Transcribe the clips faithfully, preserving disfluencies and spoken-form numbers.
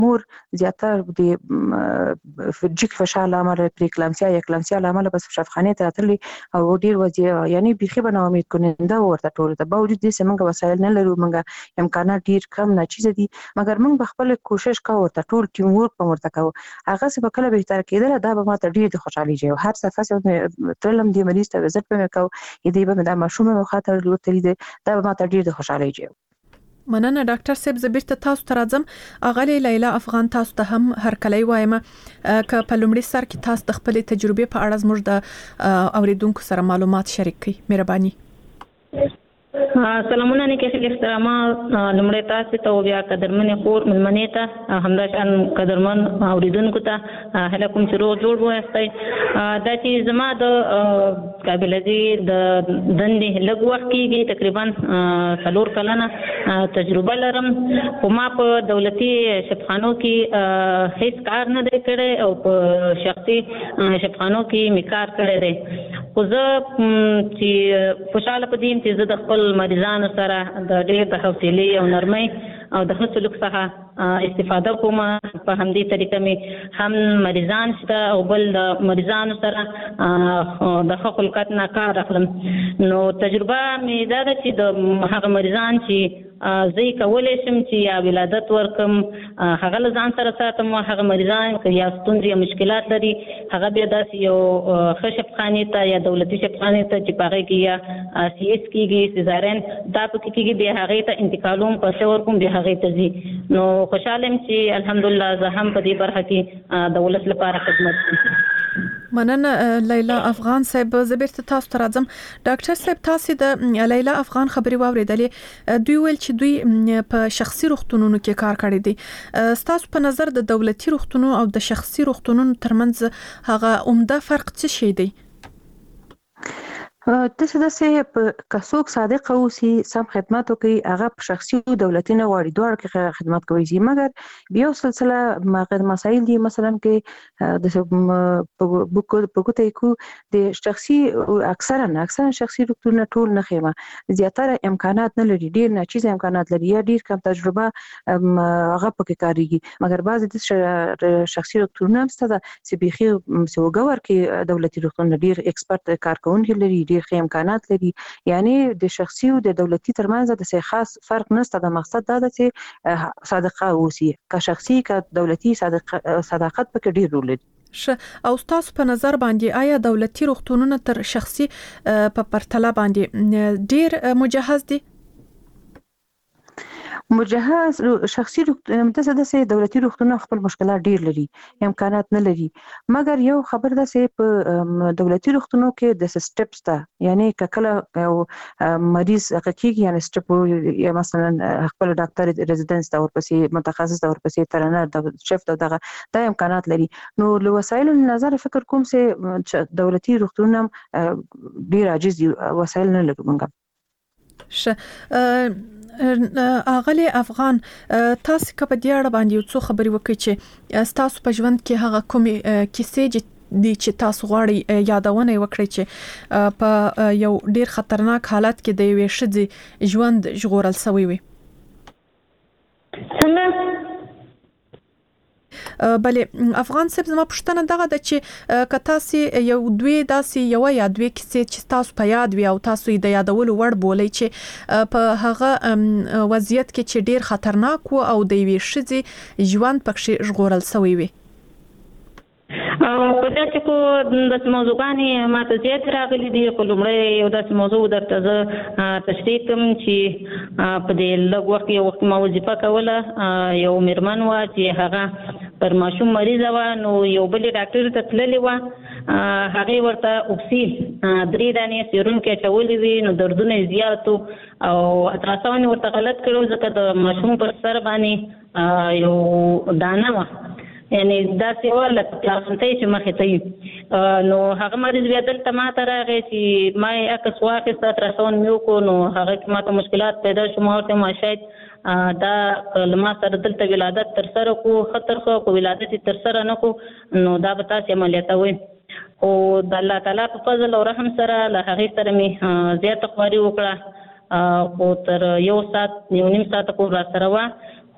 مور زیاتره د جګ فشار له امله پرې کلامسیا یا کلامسیا له امله بس شفاخانه ته تللی او ډیر وځي یعنی بيخي به ناامید کننده ورته ټول ته باوجود دې څنګه وسایل نه لرو موږ امکانات ډیر کم نه چیز دي مګر موږ خپل کوشش کوو ورته ټول ټیم ورک په ورته کوو هغه څه به کله به تر کېدل دا به ماته ډیر د خوشحالي جوړ هر څه فاصله ترلم دی مریض ته عزت په کو دې به د ماشومه خاطر ورته دي دا به ماته ډیر د خوشحالي جوړ مننه ډاکټر صاحب زبرت تاسو ته راځم اغلی لیلا افغان تاسو ته هم هر کله وایم ک په لومړي سر کې تاسو د خپل تجربه په اړه زموږ د اوریدونکو سره معلومات شریک کړئ مهرباني سلامونه نیک احترامات لمړی تاسو ته او بیا قدرمنې خور ملمنې ته همداشان قدرمن اوریدونکو ته هله کوم چې روغ جوړ وایستئ دا چې زما د قابل دي د دندې لږ وخت کېږي تقریبا څلور کلنه تجربه لرم خو ما په دولتي شفاخانو کې هیڅ کار نه دی کړی او په شخصي شفاخانو کې می کار کړی دی خو زه چې خوشاله پدیم چې زه د خپل مریضانو سره د ډېر د حوصلې او نرمۍ او د ښه سلوک څخه استفاده کوم په همدې طریقه مې هم مریضان شته او بل د مریضانو سره د ښه خلقت نه کار اخلم نو تجربه مې دا ده چې د هغه مریضان چې زه یې کولی شم چې یا ولادت ورکم هغه له ځان سره ساتم هغه مریضان که یا ستونزې یا مشکلات لري هغه بیا داسې یو ښه شفاخانې ته یا دولتي شفاخانې ته چې په هغې کې یا سی ایس کېږي سیزارین دا پکې کېږي بیا هغې ته انتقالوم پیسې ورکوم بیا هغې ته ځي نو خوشحاله یم چې الحمدلله زه هم په دې برخه کې د ولس لپاره خدمت کوم مننه لیلا افغان صاحب زبرت تاسو ته راځم ډاکټر صاحب تاسو د لیلا افغان خبري واوریدلې دوی ویل چې دوی په شخصي روغتونونو کې کار کړی دی تاسو په نظر د دولتي روغتونونو او د شخصي روغتونونو ترمنځ هغه عمده فرق څه شي دی داسې داسې په کڅوک صادق اوسي سم خدمات کوي هغه په شخصي او دولتي نه غواړي دوه کې خدمات کوي زی مګر بیا سلسله مغیر مسایل دي مثلا کې د بوکوته کو د شخصي اکثرا اکثرا شخصي ډاکټرونه ټول نه خېما زیاتره امکانات نه لري ډیر نه چیز امکانات لري یا ډیر کم تجربه هغه پکې کاریږي مګر بعض د شخصي ډاکټرونه هم ستاسو چې بيخي سوګور کې دولتي ډاکټرونه ډیر ایکسپرت کارکونکي لري ډیر ښه امکانات لري یعنی د شخصي او د دولتي ترمنځ د څه خاص فرق نشته د مقصد دا ده چې صادقه اوسي که شخصي که دولتي صادق صداقت پکې ډیر رول لري ش او تاسو په نظر باندې آیا دولتي روغتونونه تر شخصي په پرتله باندې ډیر مجهز دي مجهز شخصي متصل د دولتي روغتونونو خپل مشکلات ډیر لري امکانات نه لري مګر یو خبر ده چې په دولتي روغتونونو کې د سټپس ته یعنی کله یو مریض حقیقي یعنی سټپ یا مثلا خپل ډاکټر ریزیدنس دا ورپسې متخصص دا ورپسې ترنر د شفت دغه د امکانات لري نو له وسایل نظر فکر کوم چې دولتي روغتونونو ډیر عاجز وسایل نه لري موږ ش اغلی افغان تاسو کله د اړه باندې یو څه خبري وکړي چې تاسو په ژوند کې هغه کومې کیسې دي چې تاسو غواړئ یادونه وکړئ چې په یو ډیر خطرناک حالت کې د یوې ښځې ژوند ژغورل شوی وي څنګه بلې افغان صاحب زما پوښتنه دغه ده چې که تاسو یو دوی داسې یو یا دوی کیسې چې تاسو په یاد وي او تاسو یې د یادولو وړ بولئ چې په هغه وضعیت کې چې ډیر خطرناک وو او د یوې ښځې ژوند پکې ژغورل شوی وي په دې کې کو د موضوعګانې ماته زیات راغلي دي په لومړی یو داسې موضوع درته زه تشریح کوم چې په دې لږ وخت یو وخت ما وظیفه کوله یو میرمن وه چې هغه پر ماشوم مریضه وه نو یو بلې ډاکټر ته تللې وه هغې ورته اکسیل درې دانې سیرونکي اچولې وي نو دردونه یې زیات وو او الټراساونډ یې ورته غلط کړی ځکه د ماشوم پر سر باندې یو دانه وه یعنی دا سیوا لکه پلاسنټۍ چې مخې ته وي نو هغه مریض بیا دلته ما ته راغی چې ما یې عکس واخیست الټراساونډ مې وکړو نو هغه کې ما ته مشکلات پیدا شو ما ورته ما شاید دا له ما سره دلته ولادت ترسره کړو ښه ترخه کړو ولادت یې ترسره نه کړو نو دا به تاسې عملیاتوئ خو د الله تعالی په فضل او رحم سره له هغې سره مې زیاته خواري وکړه خو تر یو ساعت یو نیم ساعته پورې راسره وه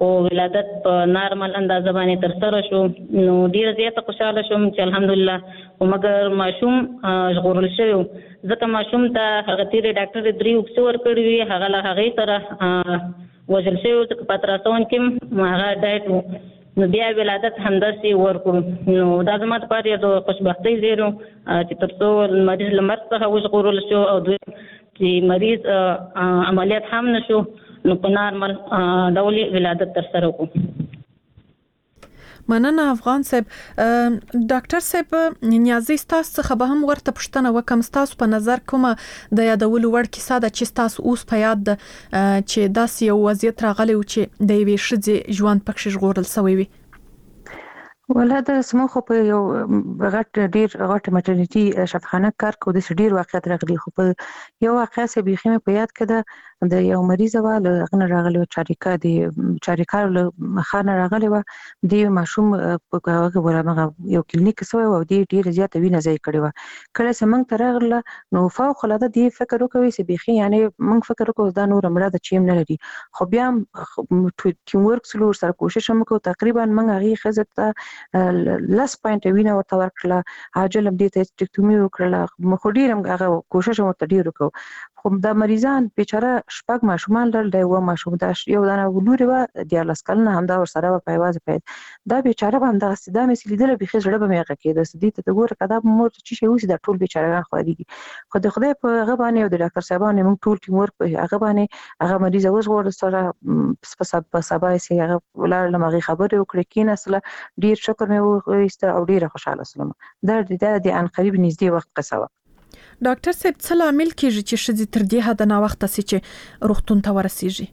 او ولادت په نارمل اندازه باندې تر سره شو نو ډیر زیاته خوشاله شوم چې الحمدلله او مګر ماشوم ژغورل شوی ځکه ماشوم ته هغه تیری ډاکټر درې وکسو ور کړی وی هغه له هغه سره وژل شوی ځکه پاتراسون کې هغه ډایټ نو بیا ولادت همداسې ورکړو نو دا زما لپاره یو خوشبختۍ زیری چې تر څو مریض له مرګ څخه وژغورل شو او دویم چې مریض عملیات هم نشو نو په نارمل ډول ولادت تر سره وکړو. مننه افغان صاحب. ډاکټر صاحب نیازي تاسو څخه به هم ورته پوښتنه وکم تاسو په نظر کومه د یادولو وړ کیسه ده چې تاسو اوس په یاد ده چې داسې یو وضعیت راغلی و چې د یوې ښځې ژوند پکې ژغورل شوی وي؟ ولدا سمو خو په یو غټ ډیر غټ مټرنیټي شفاخانه کار کو د ډیر واقعیت راغلي خو په یو واقعیا سه بيخي په یاد کړه د یو مریض و له غن راغلی چاریکا دی چاریکا له خانه راغلی و دی ماشوم په هغه ورمغه یو کلینیک سوی و دی ډیر زیات وینه ځای کړی و کله چې موږ ترغله نو فوق العاده دی فکر وکوي چې بيخي یعنی موږ فکر وکړو دا نور مړه د چیم نه لري خو بیا ټیم ورک سلور سره کوشش وکړو تقریبا موږ هغه خزته لاس پوینټ وینه ورته ورکړه عاجل دې ته ټیکټومي وکړه مخ ډیرم هغه کوشش ورته ډیر وکړو خو د مریضان بیچاره شپږ ماشومان لرل دی و ماشوم دا یو دانه ولوري و د لاس کلنه هم دا ور سره په ایواز پید دا بیچاره هم د استدامه سلیدل به خزړه به میغه کېده سدي ته وګوره کدا مور چې شي اوس د ټول بیچارهان خو دي خو د خدای په هغه باندې او د ډاکټر صاحبانه موږ ټول ټیم ورک په هغه باندې هغه مریض اوس ور سره په سبا سي هغه ولر لمغه خبره وکړه کین اصله ډیر شکر مې وست او ډیر خوشاله سلام دا د ان قریب نږدې وخت قصه ډاکټر صاحب څه لامل کیږي چې شذې تر دې حد نه وخت سي چې روغتون ته ورسیږي؟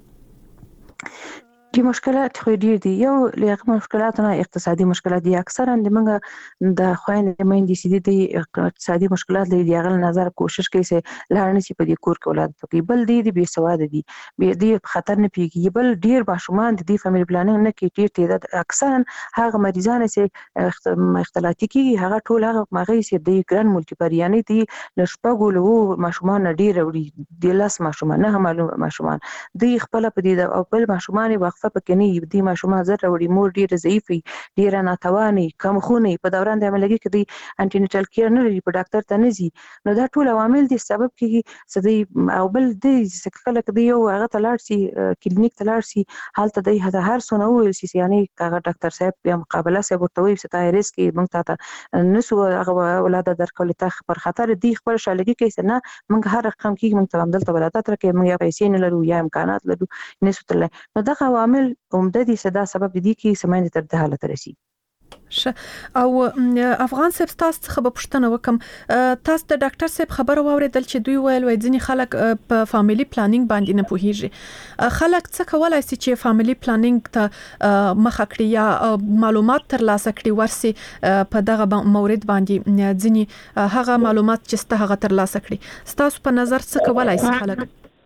دي مشکلات خو ډیر دي یو لږه مشکلاتونه اقتصادي مشکلات دي اکثرا د منګه د خويندې مېندې سي دي اقتصادي مشکلات لري هغه نظر کوشش کوي چې لارنه سي په دې کور کې اولاد پکې بل دي د بي سواد دي به دې خطر نه پیږي بل ډیر ماشومان دي فاميلي پلانینګ نه کوي ډیر تعداد اکثرا هغه مریضان سي اختلاطي کوي هغه ټول هغه مغي سي د ګران ملټیپریاني دي لشپغو له ماشومان ډیر وړي د لاس ماشومان نه معلوم ماشومان دي خپل په دې او بل ماشومان وخت پکې نه دي ماشومان زړه وړي مور ډیره ضعیفي ډیره ناتواني کم خوني په دوران د عملګي کې دي انټینیټل کیر نه لري په ډاکټر ته نه زی نو دا ټول عوامل دي سبب کیږي سدي او بل دي کله کله یو هغه تلار سي کلینیک تلار سي حالت دی هدا هر سونه ویل سي یعنی هغه ډاکټر صاحب بیا مقابله سي ورته وي چې ریسک موږ ته نسو هغه اولاد درکول ته پر خطر دي خپل شالګي کې نه موږ هر رقم کې موږ ته عمدل ولادت راکې موږ یا پیسې نه لرو یا امکانات لرو نسو تل نو دا عوامل عمده دي صدا سبب دي کې سماینه تر د حالت رسی او افغان صاحب تاسو څخه به پوښتنه وکم تاسو د ډاکټر صاحب خبر واوریدل چې دوی ویل وای ځینې خلک په فاميلي پلانینګ باندې نه پوهیږي خلک څه کولای شي چې فاميلي پلانینګ ته مخه کړی یا معلومات ترلاسه کړي ورسي په دغه مورید باندې ځینې هغه معلومات چې ستاسو هغه ترلاسه کړي تاسو په نظر څه کولای شي خلک؟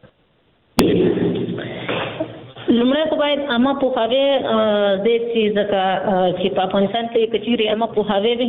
لمړی خو باید اما په هغه د چې ځکه چې په افغانستان کې کچيري اما په هغه وي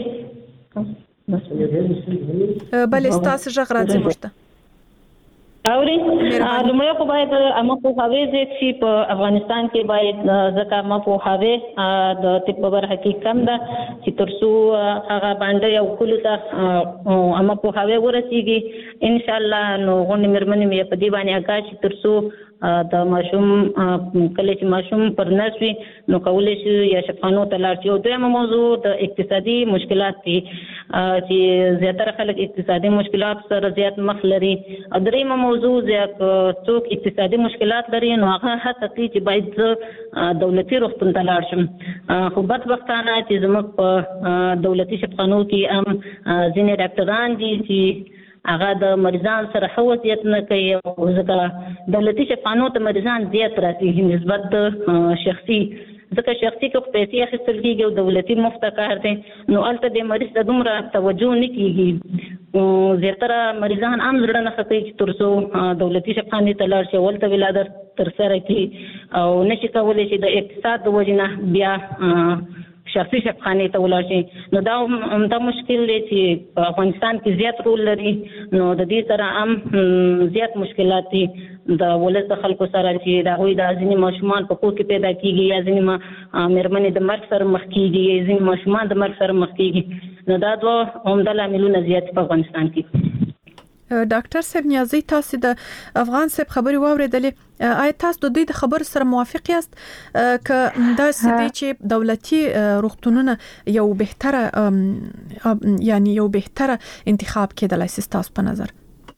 بل استاس ژغ راځي مشته اوري لمړی خو باید اما په هغه چې په افغانستان کې باید ځکه اما په هغه د طب برخه کې کم ده چې ترڅو هغه باندې یو کولو ته اما په هغه ورسیږي ان شاء الله نو غونډه مرمنې مې په دی باندې اګه چې ترڅو د ماشوم کله چې ماشوم پر نسوي نو کولای شي یا شفانو تلار چې دویمه موضوع د اقتصادي مشکلات دي چې زیاتره خلک اقتصادي مشکلات سره زیات مخ لري او دریمه موضوع زیات څوک اقتصادي مشکلات لري نو هغه هڅه کوي چې باید دولتي روغتون تلار شم خو بدبختانه چې زموږ په دولتي شفانو کې هم ځینې ډاکټران دي چې هغه د مریضان سره حوصیت نه کوي او ځکه دولتي شفانو ته مریضان زیات راځي نسبت د شخصي ځکه شخصي کې پیسې اخیستل کېږي او دولتي مفت کار دی نو البته د مریض د دومره توجه نه کېږي زیاتره مریضان عام زړه نه کوي چې ترڅو دولتي شفانې ته لاړ شي ولته ولادت تر سره کړي او نشي کولی چې د اقتصاد د وجې نه بیا شخصي شفاخانه ته ولاړ شي نو دا دا مشکل دی چې افغانستان کې زیات رول لري نو د دې سره هم زیات مشکلات دي د ولس د خلکو سره چې دا غوي د ځینې ماشومان په کور کې پیدا کیږي یا ځینې مېرمنې د مرګ سره مخ کیږي ځینې ماشومان د مرګ سره مخ کیږي نو دا دوه عمده لاملونه زیات په افغانستان کې. ډاکټر صاحب نیازی تاسو د افغان صاحب خبري واوریدلې آیا تاسو د دې خبر سره موافق یاست ک دا سدي چې دولتي روغتونونه یو بهتره یعنی یو بهتره انتخاب کېدلای سي تاسو په نظر؟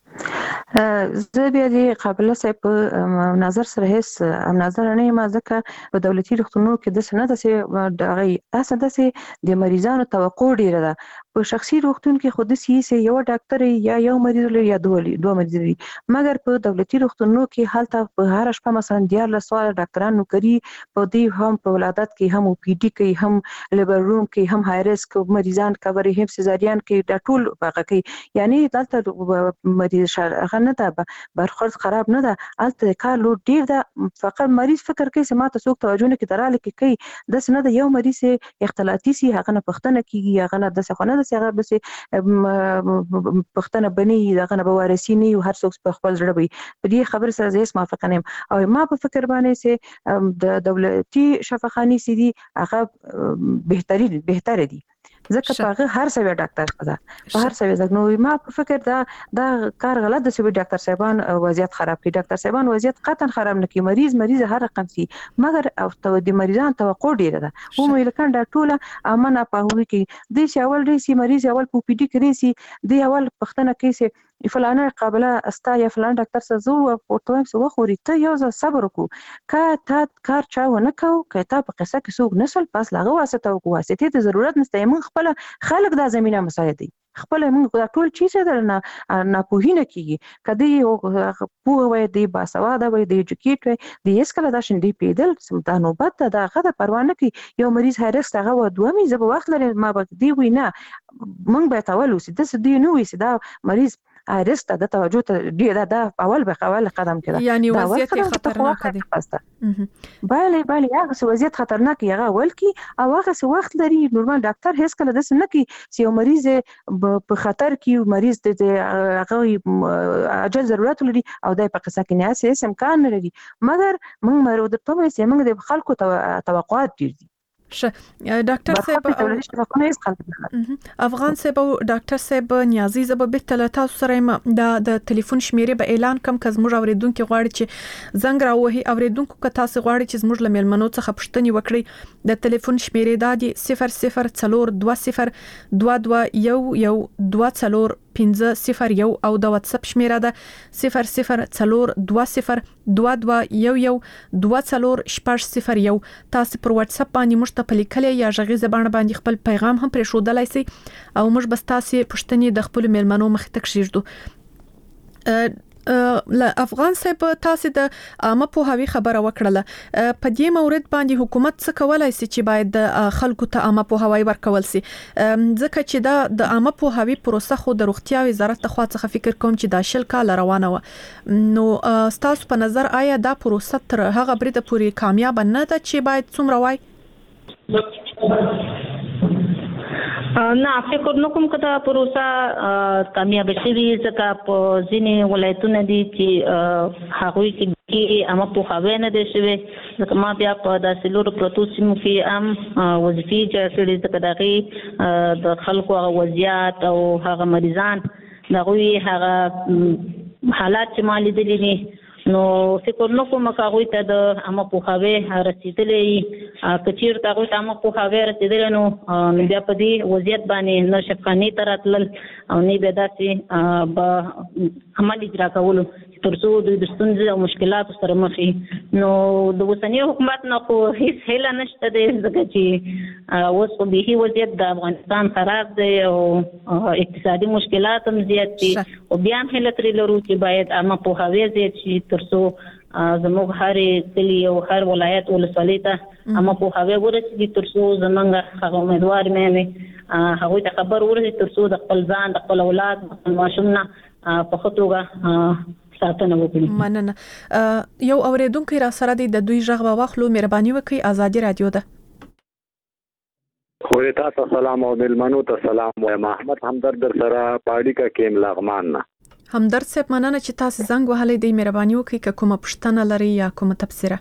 زه بیا دې قابل صاحب په نظر سره هیڅ نظر نه ما ځکه په دولتي روغتونونو کې د سند سه دغه اساس د سه د مریضانو توقع ډیره ده. په شخصي روغتون کې خود سي سه یو ډاکټر یا یو مریض لري یا دوه دوه مریض لري مګر په دولتي روغتونونو کې حالت په هر شپه مثلا ډیر له سوال ډاکټرانو کوي په دې هم په ولادت کې هم پی ډي کې هم لیبر روم کې هم های ریسک مریضان کوري هم سيزاريان کې د ټول باغ کې یعنی دلته مریض شغنه ته برخورد خراب نه ده الته کار لو ډیر ده فقط مریض فکر کوي چې ما ته څوک توجه نه کړي کې کوي د سنه د یو مریض اختلاطي سي هغه نه پښتنه کیږي هغه نه د څخه څنګه بس پښتنه بني دغه به وارثي نه او هر څوک په خپل ځړ وي په دې خبر سره زه موافق نه او ما په فکر باندې سي د دولتي شفاخاني سي دي هغه بهتري بهتره دي ځکه په هر څه ډاکټر ده په هر څه ځکه نو ما په فکر دا دا کار غلط ده چې ډاکټر صاحبان وضعیت خراب کړي ډاکټر صاحبان وضعیت قطعا خراب نه کړي مریض مریض هر رقم سي مګر او تو د مریضان توقع ډیره ده هم لکه دا ټوله امانه په هوی کې د شاول ریسي مریض اول په پی ډي کې ریسي د اول پښتنه کې سي فلانه قابله استا یا فلان ډاکټر سره زو او ټوم سو وخوري ته یو ځل صبر وکړه کا تا کار چا ونه کو کته په قصه کې سوق نسل پاس لاغه واسطه او واسطه ته ضرورت نشته من خپل خلق د زمينه مساعدي خپل موږ ټول چی څه درنه نه پوهینه کیږي کدی یو پوه وای دی باسواده وای دی ایجوکیټ وای دی اسکله دا شین دی پیدل سلطان وبد دا غته پروا نه کی یو مریض هرڅ هغه و دوه می زب وخت لري ما به دی وینا موږ به تاول وسی د دې نو وسی دا مریض ارسته د توجه ته دی دا, دا اول به اول قدم کړه یعنی وضعیت خطرناک دی بله بله هغه وضعیت خطرناک هغه اول کی او هغه وخت لري نورمال ډاکټر هیڅ کله د سن کی چې یو مریض په خطر کې مریض د هغه اجل ضرورت لري او د په قصه کې نه اساس امکان لري مګر موږ مرود ته وایي چې موږ د خلکو توقعات دي ش ډاکټر صاحب افغان صاحب ډاکټر صاحب نیازی زب به تل تاسو سره د د ټلیفون شمیرې به اعلان کم کز موږ اوریدونکو غواړي چې زنګ راوهي اوریدونکو که تاسو غواړي چې موږ له ملمنو څخه پښتني وکړي د ټلیفون شمیرې د صفر صفر څلور دوه صفر دوه دوه یو یو دوه څلور پنځه صفر یو او د واتس اپ شمیره ده صفر صفر څلور دوه صفر دوه دوه یو یو دوه څلور شپږ صفر یو تاسو پر واتس اپ باندې مشته په لیکلې یا غږیزه باندې باندې خپل پیغام هم پرې شودلای شي او موږ بس تاسو پښتني د خپل ملمنو مخ ته کښیږو. ل افغان صاحب تاسو د عامه پوهاوی خبره وکړه په دې مورید باندې حکومت څه کولای شي چې باید د خلکو ته عامه پوهاوی ورکول شي ځکه چې دا د عامه پوهاوی پروسه خو د روغتیا وزارت ته خوا څخه فکر کوم چې دا شل کال روانه و نو تاسو په نظر آیا دا پروسه تر هغه بریده پوری کامیاب نه ده چې باید څومره وای نه فکر نکوم کدا پروسه کامیاب شي ځکه په ځینې ولایتونو دي چې هغه کې اما په خاوې نه دي شوی ځکه ما بیا په داسې لورو پروتو سیمو کې ام وظیفې چې کړي ځکه دغه د خلکو وضعیت او هغه مریضان دغه هغه حالات چې ما لیدلې دي نو فکر نکوم هغه ته د اما په خاوې رسیدلې کچیر ته هغه اما په خاوې رسیدلې نو بیا په دې وضعیت باندې نو شفقاني تراتل او نه به داسې به عمل اجرا کولو ترڅو د ستونزې او مشکلات سره مخ نو د وسنی حکومت نه خو هیڅ هله نشته د ځکه چې اوس په به وضعیت د افغانستان خراب دی او اقتصادي مشکلات هم زیات دي او بیا هم هله ترې لرو چې باید اما په هویت زیات شي ترڅو زموږ هر کلی او هر ولایت ولسوالۍ ته اما په هویت ورسېږي ترڅو زمونږ هغه امیدوار مې هغوی ته خبر ورسېږي ترڅو د خپل ځان د خپل اولاد د خپل ماشوم نه په ښه توګه ساتنه وکړي. مننه یو اوریدونکو را سره د دوی ژغ واخلو مهرباني وکړئ آزادي رادیو ده. خو تاسو سلام او ملمنو ته سلام وایم احمد همدرد در سره پاړی کا کیم لغمان نه همدرد صاحب مننه چې تاسو زنګ وهلې دی. مهرباني وکړئ که کومه پوښتنه لرئ یا کومه تبصره.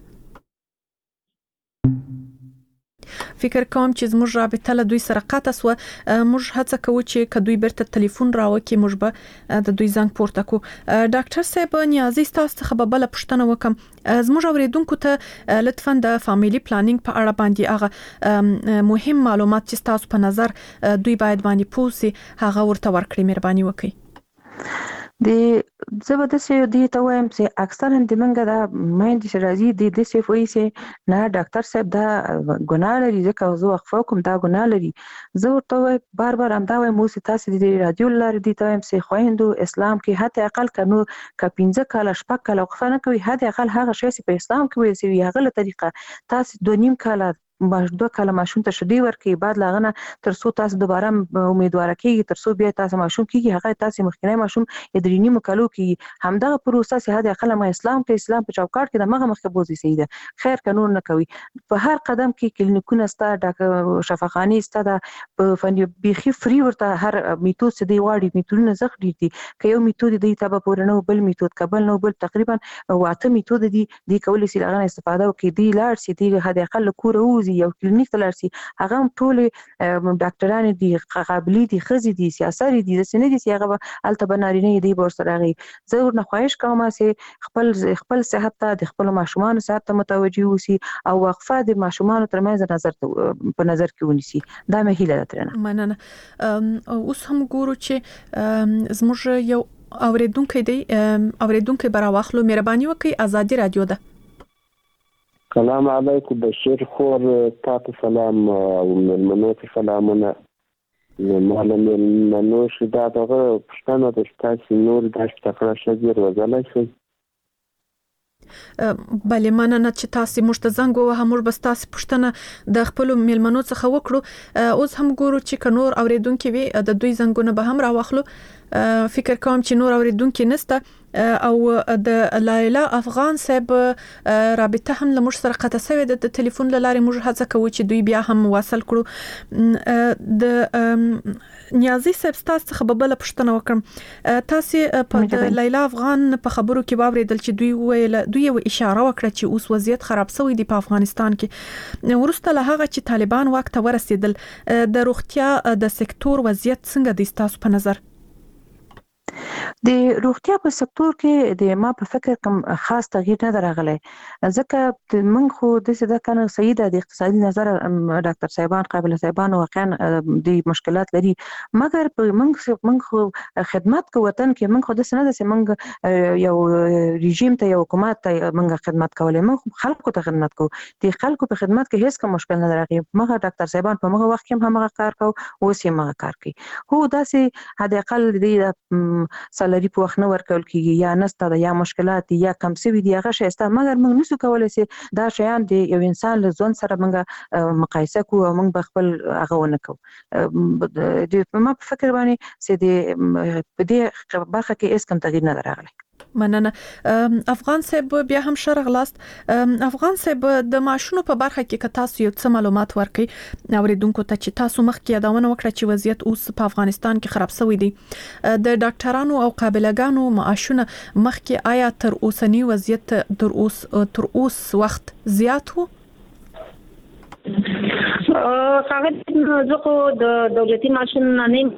فکر کوم چې زموږ رابطه له دوی سره قطع سو. موږ هڅه کوو چې کدوې برته ټلیفون راوکې موږ به د دوی زنګ پورته کو. ډاکټر صاحب نیازي تاسو څخه به بل پوښتنه وکم. زموږ اوریدونکو ته لطفاً د فاميلي پلانینګ په اړه باندې هغه مهم معلومات چې تاسو په نظر دوی باید باندې پوسي هغه ورته ورکړي. مهرباني وکړئ. د زبده سې دی ته وایم چې اکثرا د منګه دا مېند چې راځي د دې څه وایي چې نه ډاکټر صاحب دا ګناه لري ځکه زه وقفه کوم دا ګناه لري. زه ورته بار بار هم دا وایم مو چې تاسو د رادیو لاره دی ته وایم چې خويندو اسلام کې حتی اقل کنو ک پنځه کاله شپږ کاله وقفه نه کوي. حتی اقل هغه شی چې په اسلام کې ویل شوی هغه له طریقه تاسو دوه نیم کاله باش دوه کاله ماشوم ته شدي ورکي بعد لاغنه تر څو تاسو دوباره امیدوار کیږي تر څو بیا تاسو ماشوم کیږي هغه تاسو مخکنی ماشوم ادرینی مکلو کی همدغه پروسه سه هدا خلک اسلام کې اسلام په چوکاټ کې د مغه مخه بوزي سیده خیر قانون نه کوي. په هر قدم کې کلینیکونه ستا د شفاخاني ستا د فنی بيخي فری ورته هر میتود څه دی واړي میتودونه زخ دي کې یو میتود دی ته په پورنو بل میتود قبل نو بل تقریبا واته میتود دي دی کولې سي لغه استفاده وکي دی لاړ سي دی هدا خلک کور یو کلینیک تلرسي هغه ټول ډاکټرانو دي قابلیت دي خزي دي سیاسي دي د سنې دي هغه الته بنارینه دي بور سره غي. زه ورنه خواهش کوم چې خپل خپل صحت ته د خپل ماشومان صحت ته متوجي وسی او وقفه د ماشومان ترمنځ نظر په نظر کې ونیسي. دا مې هیله ده ترنه. مننه. اوس هم ګورو چې زموږ یو اوریدونکو دی اوریدونکو براواخلو. مهرباني وکړئ. آزادي رادیو ده. سلام علیکم بشیر خور تاسو سلام او ملمنو ته سلامونه. معلم ملمنو شدا دغه پښتنه د تاسو نور د تکړه شګیر وځلای شي. بله مننه چې تاسو موږ ته زنګ ووهه. موږ بس تاسو پښتنه د خپل ملمنو څخه وکړو. اوس هم ګورو چې کنور اوریدونکو وي د دوی زنګونه به هم راوخلو. فکر کوم چې نور اوریدونکو نسته او د لایلا افغان صاحب رابطه هم لمر سره قطع شوی د ټلیفون لارې. موږ هڅه کوو چې دوی بیا هم واصل کړو. د نیازي صاحب تاسو څخه به بل پښتنه وکم. تاسو په لایلا افغان په خبرو کې باورېدل چې دوی ویل دوی یو اشاره وکړه چې اوس وضعیت خراب شوی دی په افغانستان کې. ورسته له هغه چې طالبان واک ته ورسېدل د روغتیا د سکتور وضعیت څنګه دی تاسو په نظر؟ د روغتیا په سکتور کې د ما په فکر کوم خاص تغییر نه راغلی ځکه موږ خو د څه د کنه صحیح د اقتصادي نظر ډاکټر صاحبان قابل صاحبان واقعا د مشکلات لري مګر په موږ موږ خدمت کو وطن کې موږ خو د سند سه موږ یو رژیم ته یو حکومت ته موږ خدمت کولای موږ خلکو ته خدمت کو د خلکو په خدمت کې هیڅ کوم مشکل نه راغی موږ ډاکټر صاحبان په موږ وخت کې هم هغه کار کو اوس یې موږ کار کوي هو داسې حد اقل د سالري په وخت نه ورکول کیږي یا نسته یا مشکلات یا کم سوي دي هغه شایسته مګر موږ نسو کولای چې دا شیان د یو انسان له ځون سره موږ مقایسه کوو او موږ خپل هغه ونه کوو د ما په فکر باندې چې د په دې برخه کې هیڅ کوم تغییر نه راغلی. مننه. افغان صاحب بیا هم شرغ لاست. افغان صاحب د ماشونو په برخه کې که تاسو یو څه معلومات ورکړئ اوریدونکو ته چې تاسو مخکې یادونه وکړه چې وضعیت اوس په افغانستان کې خراب شوی دی د ډاکټرانو او قابلګانو معاشونه مخکې آیا تر اوسنی وضعیت تر اوس تر اوس وخت زیات وو؟ هغه زه د دولتي معاشونه نه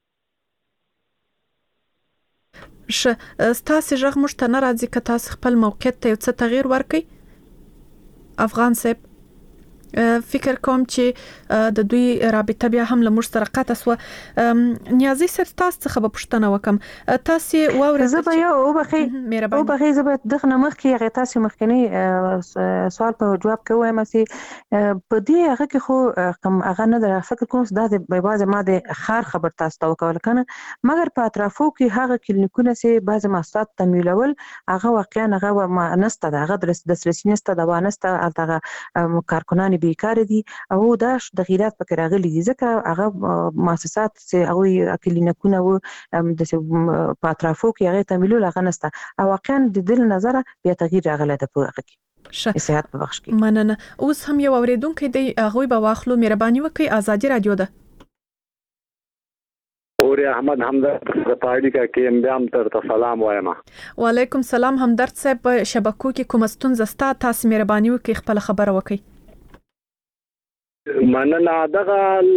ش ستاسو ژغ مشت نه راځي که تاسو خپل موقعیت ته څه تغییر ورکړي افغان صاحب. فکر کوم چې د دوی رابطه بیا هم لمر سره قطع سو. نیازي صاحب تاسو څخه به پوښتنه وکم تاسو واورئ زه به یو او بخي او بخي زه به دغه نمخ کې هغه تاسو مخکنی سوال په جواب کوم چې په دې هغه کې خو کوم هغه نه در فکر کوم چې د بعض ماده خار خبر تاسو ته وکول کنه مګر په اطرافو کې هغه کلینیکونه چې بعض ماسات تمویلول هغه واقعا هغه ما نسته هغه د سرسینې نسته د وانسته هغه کارکونان بیکار دي او دا د تغیرات پکې راغلي دي ځکه هغه مؤسسات چې هغه کلینیکونه و د پاترافو کې هغه تمویل هغه نسته او واقعا د دل نظر بیا تغییر راغلی د په هغه کې صحت په بخش کې. مننه. اوس هم یو اوریدونکو دی هغه به واخلو. مهرباني وکړئ. آزادي رادیو ده. نور احمد همدرد د پاړی کا کې امبام تر ته سلام وایم. وعلیکم سلام همدرد صاحب، شبکو کې کوم ستونزه ستا، تاسو مهرباني وکړئ خپل خبره وکړئ. مننه. دغه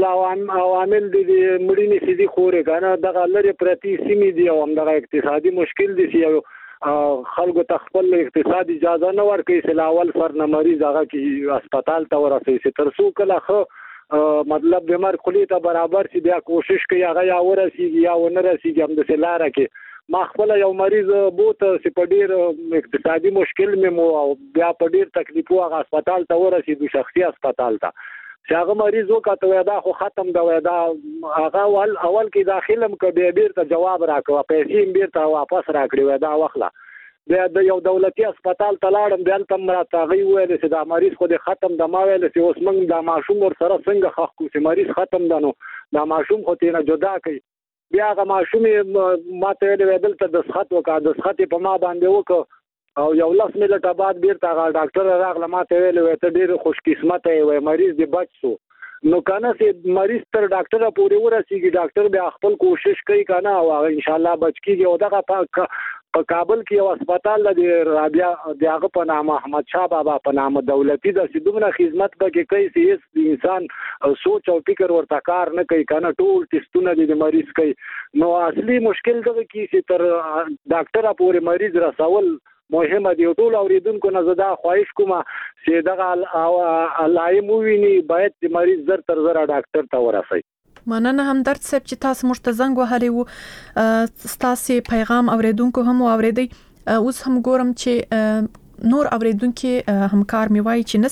عوامل دي مړینې سيدي خورې کنه دغه لري پرتی سیمې دي او هم دغه اقتصادي مشکل دي چې خلکو ته خپل اقتصادي اجازه نه ورکوي چې اول سر نه مریض هغه کې هسپتال ته ورسوي چې تر څو کله خو مطلب بیمار خلی ته برابر شي بیا کوشش کوي هغه یا ورسیږي یا ونه رسیږي هم د سلاره کې. ما خپل یو مریض بوته چې په ډیر اقتصادي مشکل مې مو او بیا په ډیر تکلیفو هغه هسپتال ته ورسېدو، شخصي هسپتال ته چې هغه مریض وکاته وای دا خو ختم دا وای دا هغه اول اول کې داخلم کبه بیرته جواب راکوه، پیسې بیرته واپس راکړي وای دا وخلا بیا د یو دولتي هسپتال ته لاړم بیا تم راته غي ویل چې دا مریض خو دې ختم د ما ویل چې اوس موږ دا ماشوم ور سره څنګه خخ کو چې مریض ختم دنو دا ماشوم خو تینا جدا کوي. بیا هغه ماشوم ماته ویل ته د سخت وکړه د سخت په ما باندې وکړه او یو لاس ملته بعد بیرته هغه ډاکټر راغله ماته ویل وای ته ډیر خوش قسمت وای مریض دې بچ شو. نو کنه چې مریض تر ډاکټر پورې ورسیږي ډاکټر بیا خپل کوشش کوي کنه او ان شاء الله بچ کیږي. او دغه په کابل کې یو هسپتال د رابعه دغه په نام احمد شاه بابا په نام دولتي د سیدومره خدمت پکې کوي چې انسان سوچ او فکر ورته کار نه کوي کنه ټول ټیسټونه د مریض کوي. نو اصلي مشکل دغه کې چې تر ډاکټر پورې مریض رسول مهمه دی. ټول اوریدونکو نه زدا خواهش کوم چې دغه علایم وویني باید مریض زر تر زر ډاکټر ته ورسي. مننه همدرد صاحب چې تاسو موږ ته زنګ وهلی وو، ستاسو پیغام اوریدونکو هم اوریدي. اوس هم ګورم چې نور اوریدونکو همکار می وایي چې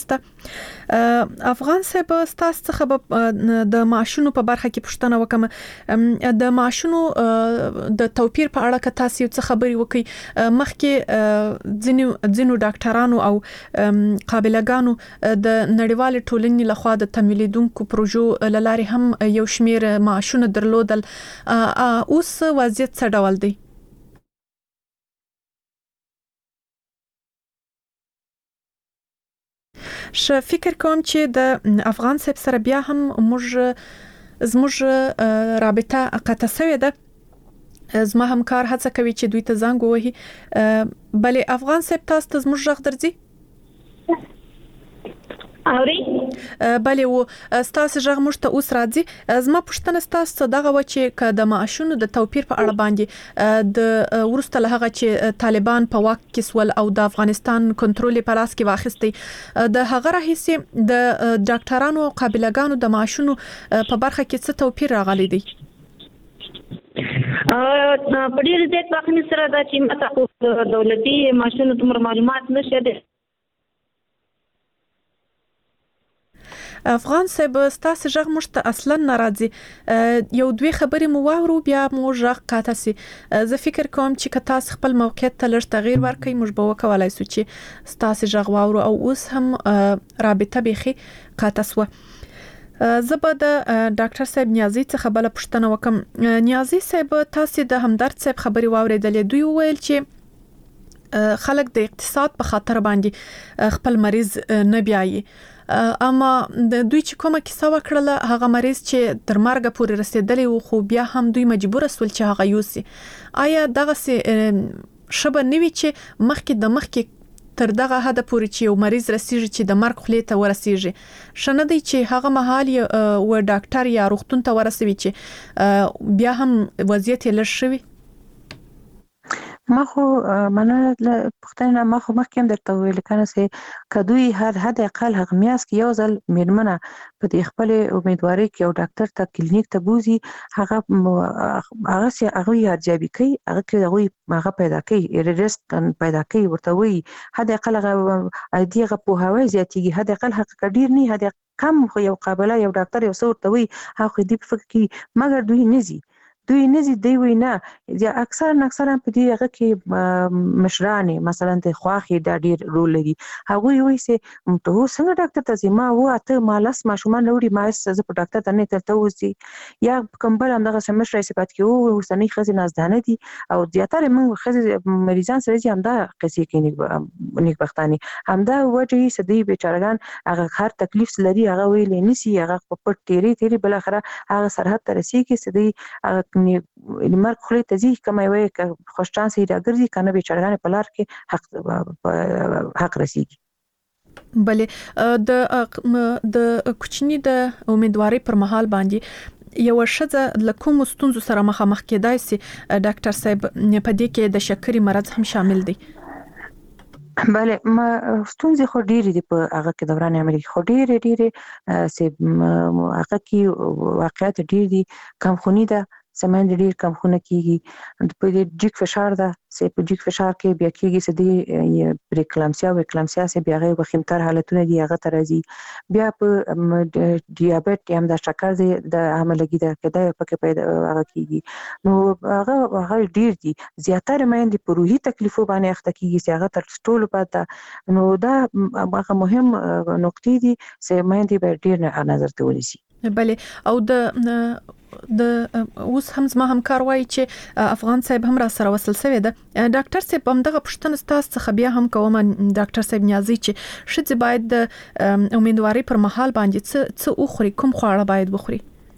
نسته. افغان صاحب تاسو څخه د معاشونو په برخه کې پوښتنه وکم، د معاشونو د توپیر په اړه که تاسو څه خبري وکړي. مخکې ځینو ځینو ډاکټرانو او قابلګانو د نړیوال ټولنې لخوا د تمویلیدونکو پروژو لاري هم یو شمیر معاشونه درلودل. اوس وضعیت څه ډول دی؟ ش فکر کوم چې د افغان صاحب سره بیا هم موږ زموږ رابطه قطع شوې ده. زما همکار هڅه کوي چې دوی ته زنګ ووهي. بلې افغان صاحب تاسو ته زموږ غږ درځي؟ اوري بلې و ستاسو ژغ موږ ته اوس راځي. زما پوښتنه ستاسو دغه و چې که د معاشونو د توپیر په اړه باندې د ورسته له هغه چې طالبان په واک کې سول او د افغانستان کنټرول په لاس کې واخیستی، د هغه راهیسې د ډاکټرانو او قابلګانو د معاشونو په برخه کې څه توپیر راغلی دی؟ په ډیر زیات وخت سره دا چې ماته دولتي معاشونو تمر معلومات نشته. افغان صاحب ستاسو ژغ موږ ته اصلا ناراضي. یو دوی خبرې مو واورو بیا مو ژغ قاطع سي. زه فکر کوم چې که تاسو خپل موقعیت ته لږ تغییر ورکړئ موږ به وکولای شو چې ستاسو ژغ واورو. او اوس هم رابطه بيخي قاطع سو. زه به د ډاکټر صاحب نیازي څخه بل پوښتنه وکم. نیازي صاحب تاسو د همدرد صاحب خبري واوریدلې، دوی وویل چې خلک د اقتصاد په خاطر باندې خپل مریض نه بیايي. اما د دوی چې کومه کیسه وکړله هغه مریض چې تر مرګ پورې رسیدلی و خو بیا هم دوی مجبور سول چې هغه یوسي. آیا دغه څه شبه نوي چې مخکې د مخکې تر دغه حد پورې چې یو مریض رسیږي چې د مرګ خولې ته ورسیږي، شنه دی چې هغه مهال و ډاکټر یا روغتون ته ورسوي چې بیا هم وضعیت یې لږ شوی؟ ما خو مننه پښتنه ما خو مخکې درته ویل کنه چې کدوې هر حد اقل هغه میاس کې یو ځل میرمنه په دې خپل امیدواري کې یو ډاکټر ته کلینیک ته بوزي، هغه هغه سي هغه ارجابي کوي، هغه کې هغه هغه پیدا کوي ریسک پیدا کوي ورته وي حد اقل هغه دغه په هوا زیاتیږي، حد اقل حق ډیر نه حد کم خو یو قابله یو ډاکټر یو څور ته وي هغه دې فکر کوي مګر دوی نزي دوی نزي دی وینا یا اکثر اکثر په دې هغه کې مشرانه مثلا د خواخي د ډیر رول لري. هغه وایي چې ته څنګه ډاکټر ته زما و ته مالس ماشومان وړي ما څه په ډاکټر ته نه تلته وځي یا کومبل همدغه سمشري صفات کې او ورسنی خزي نازدانه دي او زیاتره موږ خزي مریضان سره چې همدا قصې کې نیک بختاني همدا وجه سدي بیچارهان هغه هر تکلیف لري هغه ویل نسی هغه په پټ تیری تیری بل اخره هغه سرحد ته رسیږي سدي مرګ خو ته ځي کومه وي خوش چانس یې راګرځي کنه به چړغانه په لار کې حق حق رسیږي. بلې د د کوچنی د امیدواري پر مهال باندې یو شذ لکوم ستونزو سره مخامخ کېدای سي ډاکټر صاحب په دې کې د شکرې مرض هم شامل دی. بله ما ستونزې خو ډېرې دي په هغه کې دوران عملي خو ډېرې ډېرې سه هغه کې واقعیت ډېر دي کمخونی ده سمند ډېر کمخونه کیږي په دې جګ فشار ده سه په جګ فشار کې بیا کېږي سه د پریکلامسیا او اکلامسیا سه بیا غي وخمتر حالتونه دي هغه ترازی بیا په ډیابټ یم د شکر د عملګي ده کده پکې پیدا هغه کیږي نو هغه هغه ډېر دي زیاتره مېندې په روحي تکلیفو باندې اخته کیږي سه هغه تر ټولو پاته نو دا هغه مهم نقطې دي سه مېندې به ډېر نظر ته ونیسي. بله او د د اوس هم زما همکار وایي چې افغان صاحب هم را سره وصل شوی ده. ډاکټر صاحب هم دغه پښتنه ستاسو څخه بیا هم کوم ډاکټر صاحب نیازي چې شته باید د امیدواري پر مهال باندې څه څه اخري کوم خواړه باید وخوري؟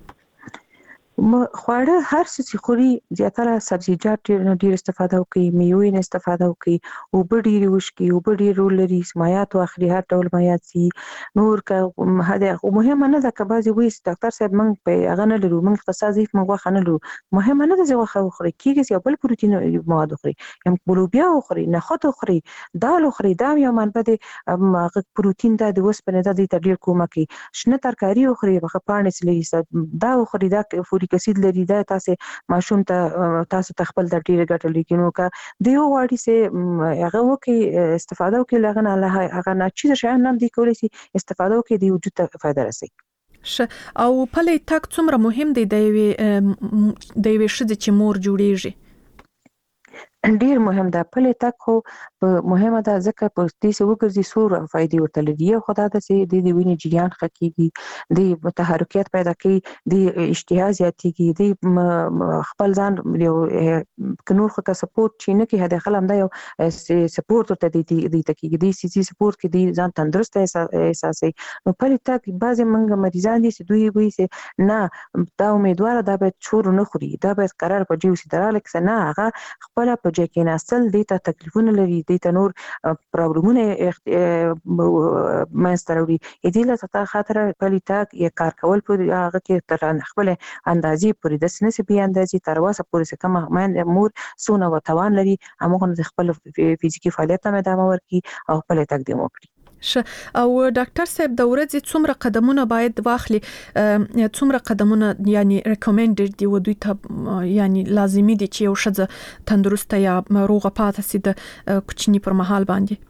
خواړه هر څه خوري زیاتره سبزیجات ډېر ډېر استفاده وکړي میوې نه استفاده وکړي او بډې وشکي او بډې رول لري مایات او اخري هر ډول مایات سي نور که هدا مهمه نه ده که بعضي وایي ډاکټر صاحب موږ په هغه نه لرو موږ اختصاصي موږ واخ نه لرو مهمه نه ده چې واخ خوري کیږي یو بل پروتین مواد خوري یم بلوبیا خوري نخود خوري دال خوري دا یو منبع د پروتین د وسپنه د ډېر کومه کوي شنه ترکاری خوري بخه پانې سلی دا خوري دا کسید لري دا تاسو ماشوم ته تاسو تخپل د ډیره ګټه لیکینو کا دیو واړی سه هغه وکي استفاده وکي لغه نه هغه نه چې شای نه دی کولی سي استفاده وکي دی وجود ته فائدہ رسي. ش او پلي تک څومره مهم دی د وی د وی شذ چې مور جوړیږي ډیر مهم ده پلي تک خو مهمه ده ځکه په دې سه وګرځي سور فائدې ورته لري خو دا د سه د وینې جریان خکېږي د تحرکات پیدا کوي د اشتها زیاتېږي د خپل ځان یو کنور خو ته سپورټ چې نه کې هدا خلم دا یو سپورټ ته دی د تکېږي د سي سي سپورټ کې دی ځان تندرست احساسي نو پلي تک بعضي منګ مریضان دي چې دوی وایي چې نه دا امیدوار ده به چور نه خوري دا به قرار په جیو سي دراله کې نه هغه خپل په چې کې نسل دیتا تکلیفونه لري دیتا نور پرابلمونه مستروي دې له تا خاطر پلي تک یا کار کول په هغه کې تر خپل اندازې پورې د سنسي بي اندازې تر واسه پورې کوم من مور سونه وتوان لري هغه خپل فزیکی فعالیت ته ادامه ورکړي او پلي تک دې وکړي. ش او ډاکټر صاحب د ورځې څومره قدمونه باید واخلي څومره قدمونه یعنی ریکمندډ دی و دوی ته یعنی لازمي دي چې یو شذ تندرست یا روغه پاتې سي د کوچني پر مهال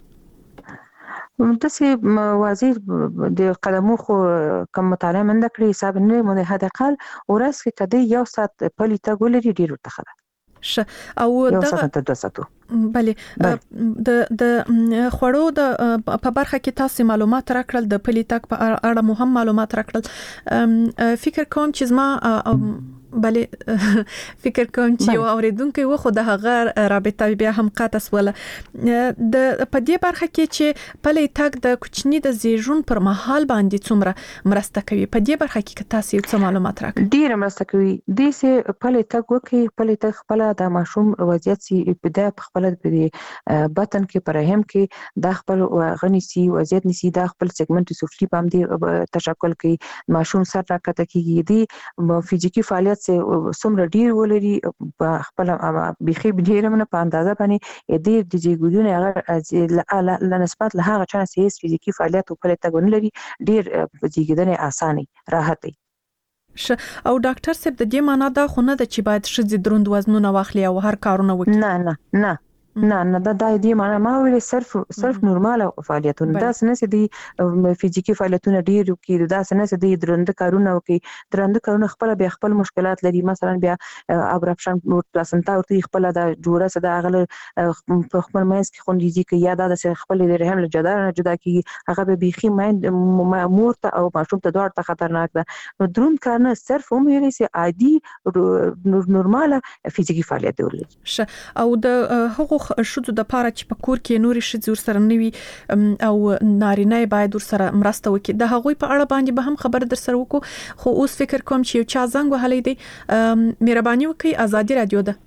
باندې متسي وزیر د قدمو خو کوم مطالعه منده کړی حساب نه مده هدا قال ورس کې کدی یو سات پلي ته ګولري ډیر ورته ش او دغه بله د د خوړو د په برخه کې تاسو معلومات راکړل د پلي تک په اړه مهم معلومات راکړل فکر کوم چې ما بله فکر کوم چې یو اوریدونکو و خو د هغه رابطه بیا هم قاطع ولا د په دې برخه کې چې پلي تک د کوچنی د زیږون پر مهال باندې څومره مرسته کوي په دې برخه کې تاسو څه معلومات راکړئ؟ ډیر مرسته کوي د سه پلي تک وکي پلي تک خپل د ماشوم وضعیت سي ابتدا خپل په بطن کې پرهم کې د خپل غني سي وضعیت نسي د خپل سیګمنټ سفلي باندې تشکل کوي ماشوم سر راکته کیږي د فزیکی فعالیت سمره ډیر ولري په خپل بيخي ډیر منه په اندازه باندې ډیر د جګودونه هغه ل نسبت له هغه چانه سي فزیکی فعالیت په لټګون لري ډیر جګیدنه اساني راحتي ش او ډاکټر صاحب د دې معنا دا خو نه ده چې باید شذ دروند وزنونه واخلي او هر کارونه وکړي نه نه نه نه نه دا د دې معنا ما ویل صرف صرف نورماله فعالیتونه دا سنه دي فزیکی فعالیتونه ډیر کوي دا سنه دي درند کارونه کوي درند کارونه خپل به خپل مشکلات لري مثلا بیا ابرپشن پلاسنتا ورته خپل دا جوړه صدا غل په خپل مېس کې خوندې کې یاد د خپل رحم له جدا نه جدا کی هغه به بيخي مور ته او ماشوم ته دوړ ته خطرناک ده نو درند کارونه صرف هم ویلي سي عادي نورماله فزیکی فعالیت ولري او د هغو شذو د پاره چې په کور کې نوري شذ ور سره نوي او نارینه باید ور سره مرسته وکړي د هغوی په اړه باندې به هم خبر در سره وکړو خو اوس فکر کوم چې یو چا زنګ وهلی دی مهرباني وکړئ ازادي رادیو ده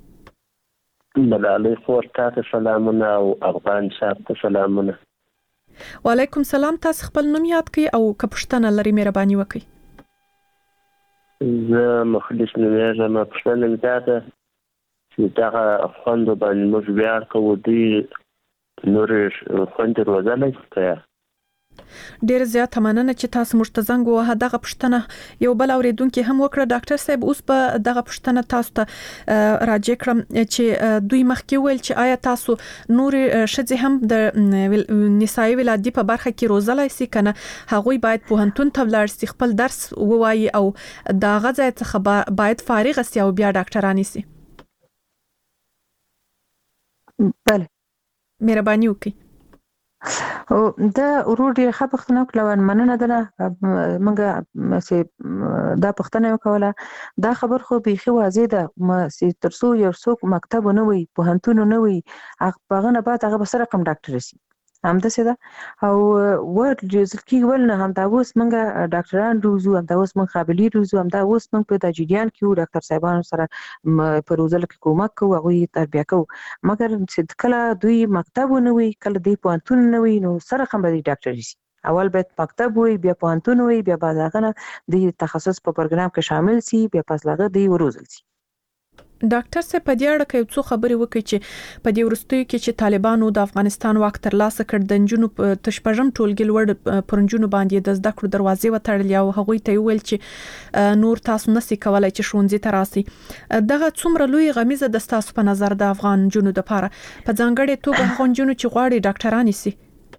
ملالي خور تاسو سلامونه او افغان شاب ته سلامونه وعلیکم سلام تاسو خپل نوم یاد کړئ او که پوښتنه لري مهرباني وکړئ زه مخلص نومیږم پوښتنه مې دا ده چې دغه خویندو باندې موږ ویاړ کوو دوی نورې خویندې روزلی که ډیر زیات مننه چې تاسو موږ ته زنګ ووهه دغه پوښتنه یو بل اوریدونکو هم وکړه ډاکټر صاحب اوس به دغه پوښتنه تاسو ته راجع کړم چې دوی مخکې ویل چې آیا تاسو نور شذې هم د نسایي ولادت په برخه کې روزلای سي کنه هغوی باید پوهنتون ته ولاړ سي خپل درس ووایي او دا غځای څخه باید فارغ سي او بیا ډاکټرانی سي بله مهرباني وکړئ او دا ورور ډیر ښه پوښتنه وکړه مننه ده موږ چې دا پوښتنه وکوله دا خبر خو بیخي واضح ده چې ترڅو یو څوک مکتب نه وي پوهنتون نه وي هغه نه بعد هغه سره کوم ډاکټر شي همداسې ده او ورډ ځکه ول نه هم دا اوس موږ ډاکټران روزو هم دا اوس موږ قابلیت روزو هم دا اوس موږ په تجربیان کې ډاکټر صاحبانو سره په روزل کې کومک کوو هغه تربیه کوو مګر چې کله دوی مکتب نه وي کله دوی پوهنتون نه وي نو سره هم به ډاکټر شي اول باید مکتب وي بیا پوهنتون وي بیا بعد هغه د تخصص په پروګرام کې شامل شي بیا پس لغه دی وروزل شي ډاکټر صاحب په دې اړه کې څو خبرې وکړي چې په دې ورستیو کې چې طالبانو د افغانستان واک ترلاسه کړ د جنونو تشپژم ټولګي لوړ پرنجونو باندې د زده کړو دروازې وتړلې او هغوی ته ویل چې نور تاسو نسي کولای چې ښوونځي ته راسي دغه څومره لوی غمیزه د تاسو په نظر د افغان جنونو لپاره په ځانګړي توګه هغه جنونو چې غواړي ډاکټرانی سي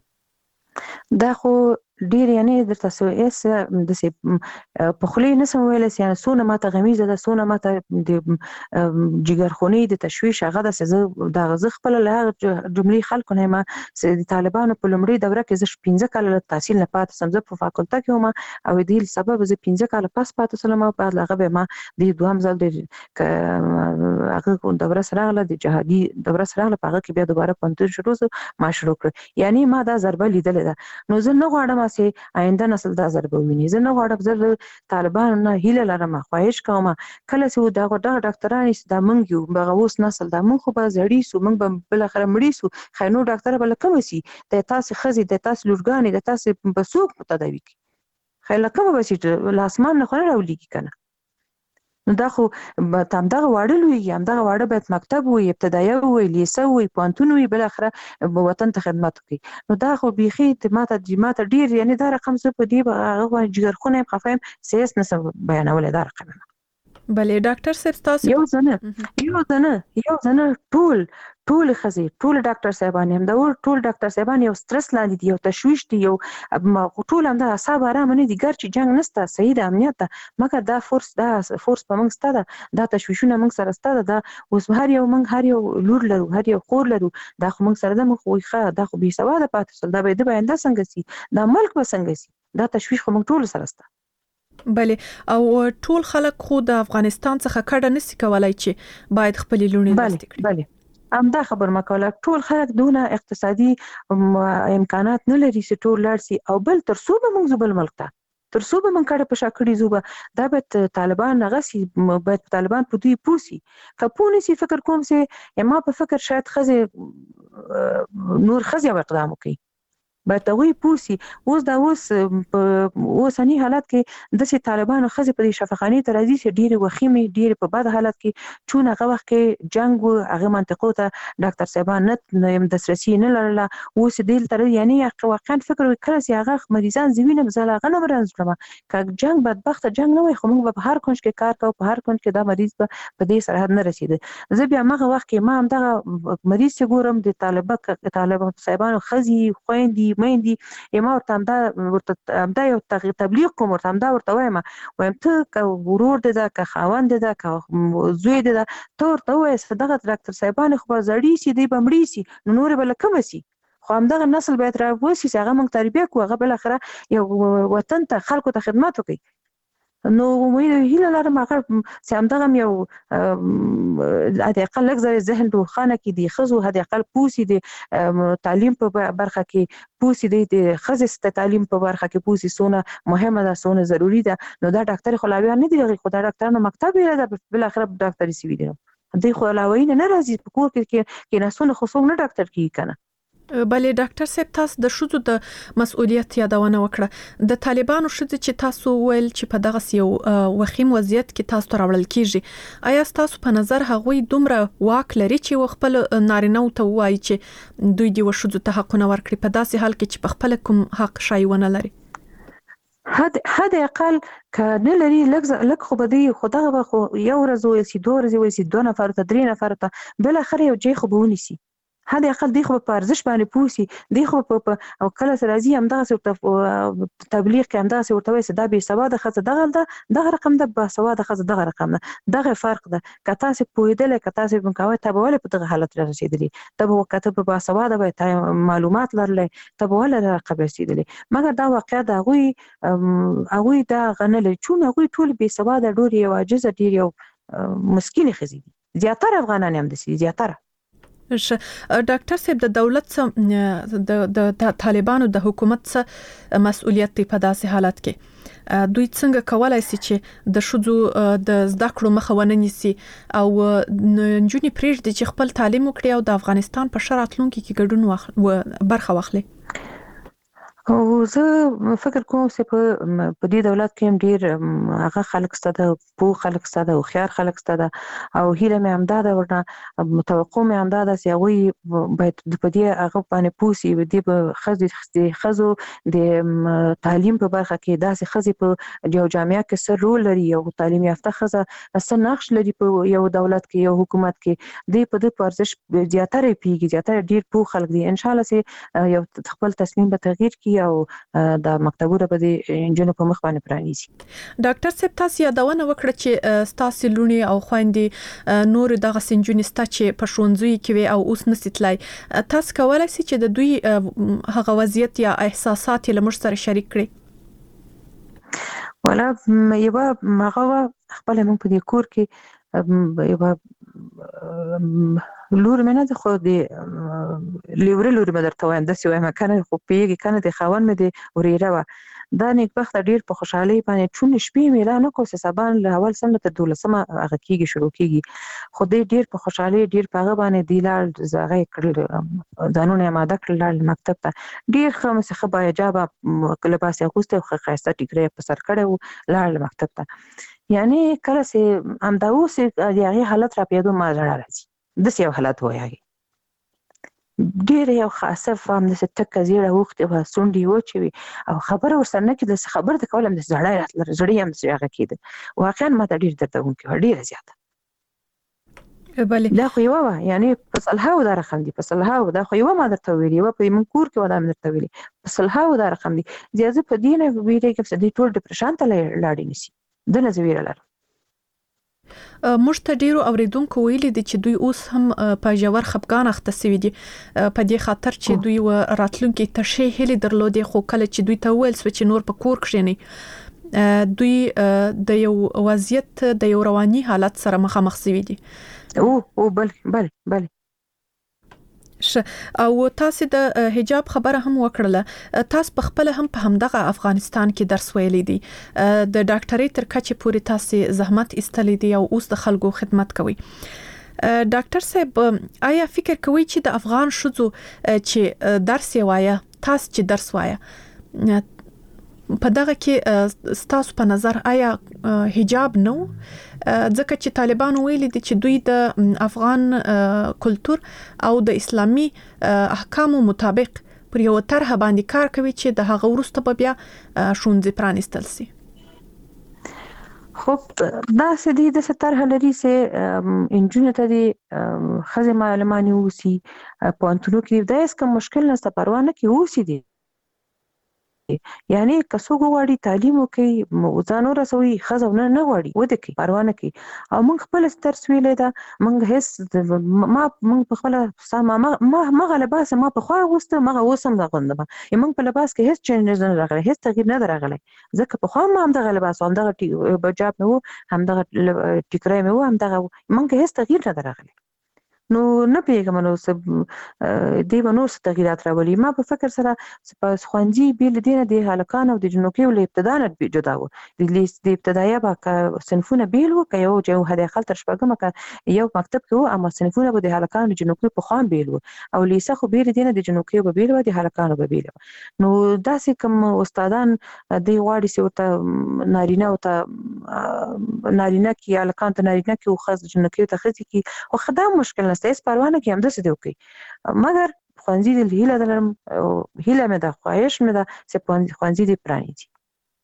دا خو ډیر یعنی درته سو اس د سي په خلی نسم ویل سي یعنی سونه ماته غمیزه ده سونه ماته د جګرخونی د تشویش هغه د سزه د غز خپل له جملې خلکو نه ما د طالبانو په لمړي دوره کې ز پنځه کال له تحصیل نه پات سمزه په فاکولټه کې ما او د سبب ز پنځه کال پاس پات سلام په هغه به ما د دوام ځل د هغه کو دوره سره له د جهادي دوره سره له هغه کې بیا دوباره پنځه شروع ما شروع کړ یعنی ما دا ضربه لیدل ده نو زه نه غواړم چې آینده نسل دا ضربه ویني زه نه غواړم چې طالبان نه هیله لرم خواهش کوم کله چې دا غوډه ډاکټران دا مونږ یو بغه اوس نسل دا مونږ خو به زړی سو مونږ به بل اخر مړی سو خینو ډاکټر بل کوم سي د تاسو خزي د تاسو لورګانی د تاسو بسوق تداوی کی خیله کوم به چې لاسمان نه خو راولېږي کنه نو دا خو تام دا واړه لوي هم دا واړه باید مکتب وي ابتدایي وي لیسه وي پوهنتون وي بل اخره وطن ته خدمت کوي نو دا خو بيخي ماته جماعت ډیر یعنی دا رقم څه په دی هغه جګرخونه خفایم سیاس نسب بیانول دا رقم بلې ډاکټر صاحب تاسو یو ځنه یو ځنه یو ځنه ټول ټول خزي ټول ډاکټر صاحبان هم دا ټول ډاکټر صاحبان یو سترس لاندې دی یو تشويش دی یو ټول هم دا اعصاب آرام نه دي ګر چې جنگ نسته صحیح د امنیت مګر دا فورس دا فورس په موږ ستاده دا تشويشونه موږ سره ستاده دا اوس هر یو موږ هر یو لور لرو هر یو خور لرو دا خو موږ سره د مخ ویخه دا خو به سواده پاتې دا به د باندې څنګه سي دا ملک به څنګه سي دا تشويش خو موږ ټول سره ستاده بله او ټول خلک خو د افغانستان څخه کډه نسی کولای چې باید خپل لونی نست کړي بله ام دا خبر مکوله ټول خلک دونه اقتصادي امکانات نه لري چې ټول لارسي او بل تر څو به موږ بل ملک ته تر څو به موږ کډه په شاکړي زوبه دا به طالبان غسي باید طالبان په دوی پوسی کپونی سي فکر کوم سي ما په فکر شاید خزه نور خزه اقدام کوي باید دوی پوسی اوس دا اوس اوسنی حالت کې د سي طالبانو خزه په شفاخاني ترازی سي ډیره وخیمه ډیره په بد حالت کې چون هغه وخت کې جنگ او هغه منطقو ته ډاکټر صاحبان نه يم دسترسي نه لرله اوس دل تر یعنی واقعا فکر وکړ سي هغه مریضان زمينه بزله غنه مرنځ کړم ک جنگ بدبخت جنگ نه وي خو موږ په هر کونج کې کار کوو په هر کونج کې دا مریض په دې سرحد نه رسیدي زه بیا هغه وخت کې ما هم دا مریض ګورم د طالبه طالبان صاحبانو خزي خويندي مېندي یما ورته دا ورته دا یو تبلیغ کوم ورته دا ورته وایم وایم ته که ورور دې دا که خاوند دې دا که زوی دې دا ته ورته وایې صدقه ډاکټر صاحبان خو زړی سي دی بمړی سي نور بل کوم سي خو همدغه نسل باید راوځي چې هغه موږ تربیه کوو هغه بل اخره یو وطن ته خلکو ته خدمت وکړي نو مې هیله لرم هغه چې همدغه یو د اقل لږ زره ذهن روښانه کړي د ښځو حد اقل پوسي د تعلیم په برخه کې پوسي د ښځې تعلیم په برخه کې پوسي سونه مهمه ده سونه ضروری ده. نو دا ډاکټر خلاوی نه دی خو دا ډاکټرانو مکتب یې ده بل اخر ډاکټري سی وی دی دوی خو علاوه نه راځي په کور کې کې ناسونه خو څوک نه ډاکټر کیږي کنه. بلې ډاکټر صاحب تاسو د شذو د مسؤلیت یادونه وکړه د طالبانو شذ چې تاسو ویل چې په دغه یو وخیم وضعیت کې تاسو تراول کیږي آیا تاسو په نظر هغوی دومره واک لري چې خپل نارینه ته وایي چې دوی دی وشذو ته حقونه ورکړي په داسې حال کې چې په خپل کوم حق شایونه لري؟ حد حد اقل کنه لري لږ لږ خو بده خدغه خو یو ورځ وي سي دوه ورځې وي سي دوه نفر ته درې نفر ته بل اخر یو جې خو بونی سي حد اقل دی خو په ارزش باندې پوسی دی خو په او کله راځي هم دغه تبلیغ کې هم دغه ورته وي دا به سواده خزه دغه دغه رقم د با سواده خزه دغه رقم دغه فرق ده کته سي پویدل کته سي مکوي تبول په دغه حالت رسیدلی تبه وکته په با سواده به معلومات لرلې تبه ولا رقم رسیدلی مګر دا واقع ده غوي هغه دا غنل چون هغه ټول به سواده ډوري واجزه ډیر یو مسکینه خزي زیاتره افغانان هم دي زیاتره. ډاکټر صاحب د دولت د د طالبانو د حکومت څخه مسؤلیت په داسې حالت کې دوی څنګه کولای شي چې د شذو د زده کړو مخه ونه نیسي او نجونې پرېږدي چې خپل تعلیم وکړي او د افغانستان په شرایطونو کې ګډون برخه واخلي؟ او زه فکر کوم چې په په دې دولت کې ډیر هغه خلک ستاده پو خلک ستاده او خيار خلک ستاده او هیله مې همداده ورنه متوقع مې همداده چې هغه باید په دې هغه باندې پوسی دې په خزي خزو د تعلیم په برخه کې داسې خزي په یو جامعه کې سر رول لري او تعلیم یافته خزه اصل نقش لري په یو دولت کې یو حکومت کې دې په دې پرځش زیاتره پیږي زیاتره ډیر پو خلک دي ان شاء الله چې یو خپل تصمیم به تغییر کی او د مکتبونو په دې انجنونو په مخ باندې پرانیزي. ډاکټر صاحب تاسو یادونه وکړه چې تاسو لونی او خويندې نور دغه سنجونی ستا چې په شونځوي کې او اوس نسیتلای تاسو کولای شئ چې د دوی هغه وضعیت یا احساسات له مش سره شریک کړئ؟ ولا یبا مغه خپل من په دې کور کې یبا لور منه د خو دی لور لور مدرته وایم د سیوه مکان خو پیږي کنه د خوان مې دی وريره وا دا نیک بخت ډیر په خوشحالي باندې چون شپې مې لا نه کو سبان له اول سنه ته دولسمه هغه کیږي شروع کیږي خو دې ډیر په خوشحالي ډیر په هغه باندې دی لال زغه کړل ځانونه ماده کړل مکتب ته ډیر خمسه خبا اجابه کله پاسه اغوسته خو خاصه ټیګری په سر کړو لاړ مکتب ته یعنی کله سه امداو سه دغه حالت را پیدا ما زړه راځي د سیو حالت وایي ډیر یو خاصه فهم د ستکه زیړه وخت او سونډي وچوي او خبر ورسره نه کېد خبر د کولم د زړه راتل زړی هم زیغه کېد واقعا ما ته ډیر درته ونکي ډیر زیاته بله دا خو یو یعنی فصلها و دا رقم دي فصلها و دا خو یو ما درته ویلی و په من کور کې ودا مې درته ویلی فصلها و دا رقم دي زیاده په دینه ویری کې څه دي ټول ډیپریشن ته لاړ نشي د نزویره لر مشته ډیرو اوریدونکو ویلي دي چې دوی اوس هم په جوړ خپګان اخته سوي دي په دې خاطر چې دوی و راتلونکي تشې هلي درلودي خو کله چې دوی ته ویل چې نور په کور کښینی دوی د یو وضعیت د یو رواني حالت سره مخامخ سوي دي او او بل بل بل او تاسو د حجاب خبره هم وکړله تاسو په خپل هم په همدغه افغانستان کې درس ویلې دي د ډاکټرۍ تر کچې پورې تاسو زحمت ایستلې دي او اوس د خلکو خدمت کوي ډاکټر صاحب آیا فکر کوي چې د افغان شذو چې درس وایا تاسو چې درس وایا په دغه کې ستاسو په نظر آیا حجاب نو ځکه چې طالبانو ویلي دي چې دوی د افغان کلچر او د اسلامي احکامو مطابق پر یو طرح باندې کار کوي چې د هغه وروسته به بیا شونځې پرانیستل شي خب دا سدي د ستر هلري سه انجنونو ته دي خزه معلومانی وسی په انټونو کې دا اس کوم مشکل نه ستپروانه کې وسی دي یعنی کسو غواړي تعلیم وکي ځانو رسوي خزونه نه غواړي وده کوي پروا نه کوي او موږ خپل ستر سویلې ده موږ هیڅ ما موږ په خپل سم ما ما غلباس ما په خو غوسته ما اوسم دا غوندم موږ په لباس کې هیڅ چینج نه راغلی هیڅ تغییر نه راغلی ځکه په خو ما هم د غلباس هم د بجاب نو هم د ټیکرای مې و هم د موږ هیڅ تغییر نه راغلی نو نه پیګم نو سب دی ونو ست تغیرات راولي ما په فکر سره په خوانجي بیل دینه د هلکان او د جنوکي ول ابتدا نه جدا و د لیست د ابتدایي با صنفونه بیل و که یو جو هدا خلتر شپږم ک یو مکتب کې و اما صنفونه به د هلکان او جنوکي په خوان بیل و او لیسه خو بیل دینه د جنوکي به بیل و د هلکان به بیل نو داسې کوم استادان دی واړي سي ورته نارینه او ته نارینه کې هلکان ته نارینه کې او خاص جنوکي ته خزي کې او خدام مشکل هیڅ پروا نه کوي هم داسې دی وکي مګر خوانزي د هیله دلم هیله مې د خواهش مې د چې خوانزي دی پرانی دي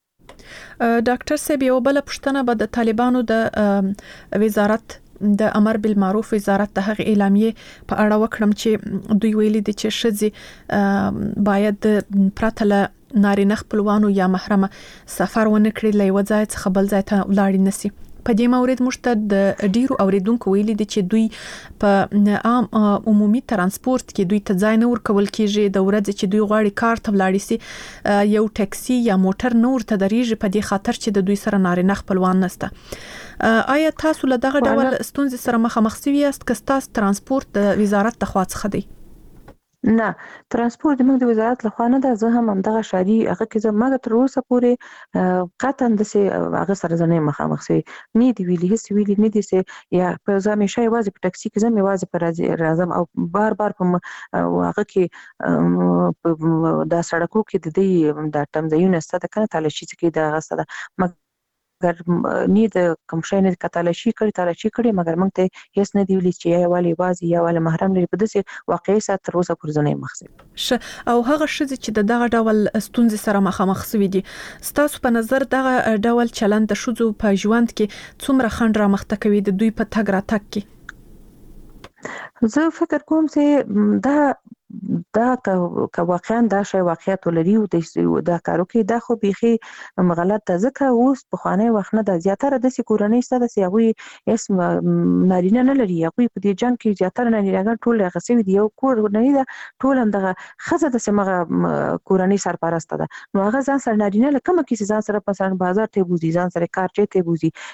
ډاکټر سیب یو بل پښتنه به د طالبانو د وزارت د امر بالمعروف وزارت د هغه اعلامیه په اړه وکړم چې دوی ویلي دي چې شذ باید پرتله نارینه خپلوانو یا محرمه سفر ونه کړي لای وځي څخه بل ځای ته ولاړ نسی په دې مورید مشته د ډیرو اوریدونکو ویلي دي چې دوی په عام عمومي ترانسپورت کې دوی ته ځای نه ورکول کیږي د ورځې چې دوی غواړي کار ته ولاړ شي یو ټاکسي یا موټر نور ته دریږي په دې خاطر چې د دوی سره نارینه خپلوان نشته آیا تاسو له دغه ډول ستونزې سره مخامخ شوي یاست که تاسو ترانسپورت د وزارت له خوا څخه دی نه ترانسپورت موږ د وزارت له خوا نه ده زه هم همدغه شاري هغه کې زه مګر تر اوسه پورې قطعا د سي هغه سره زنه مخامخ سي نه دی ویلي هیڅ ویلي نه دي سي یا په ځامې شای وازي په ټاکسي کې زمې وازي پر راځم او بار بار په هغه کې د سړکو کې د دې د ټمزيونه ستته کنه تلاشي کې د غسته مګر نه د کوم شي نه کتلاشي کړی تلاشي کړی مګر موږ ته هیڅ نه دی ویلي چې یا والی وازي یا والی محرم لري په داسې واقعي سات تر اوسه پر ځنه مخسي او هغه شذ چې دغه ډول ستونزې سره مخامخ شوي دي ستاسو په نظر دغه ډول چلند د شذو په ژوند کې څومره خند را مخته کوي د دوی په تګ را تک کې زه فکر کوم چې دا دا که واقعا دا شی واقعیت ولري او دا کارو کې دا خو بيخي غلط ده ځکه اوس په خانه وخت نه د زیاتره د سکورنۍ ستاسو سیاوي اسم نارینه نه لري هغه په دې جنگ کې زیاتره نارینه ټول غسوي دی یو کور نه دی ټول همدغه خزه د سمغه کورنۍ سرپرسته ده نو هغه ځان سره نارینه لکه کوم کې ځان سره په سر بازار ته بوزي ځان سره کار چي ته بوزي